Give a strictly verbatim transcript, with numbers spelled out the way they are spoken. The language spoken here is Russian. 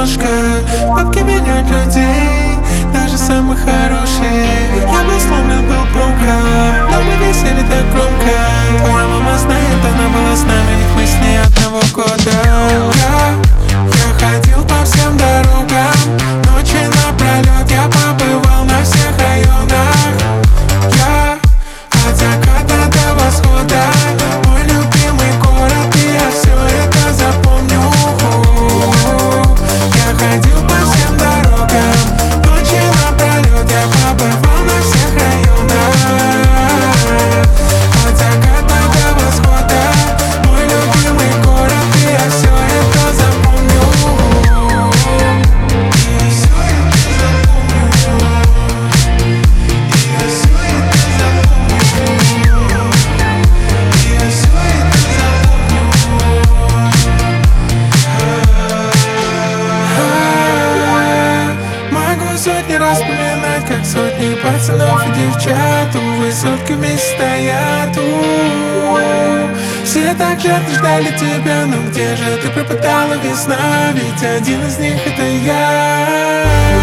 немножко. Бабки меняют людей, даже самых хороших. Я был сломлен, был громко, но мы весели так громко. Твоя мама знает, она была с нами, ведь мы с ней одного года. Я, я ходил по всем дорогам, ночи напролет я побывал на всех районах. Я от заката до восхода, мой любимый город, и я все это запомню. Я ходил по всем дорогам, ночи напролет я побывал на всех районах. От заката до восхода, мой любимый город, и я все это запомню. И я все это запомню. И я все это запомню. И я все это запомню. Могу сотни раз вспоминать, как сотни пацанов и девчат у высотки вместе стоят. У-у-у. Все так жадно ждали тебя, но где же ты пропадала, весна? Ведь один из них это я.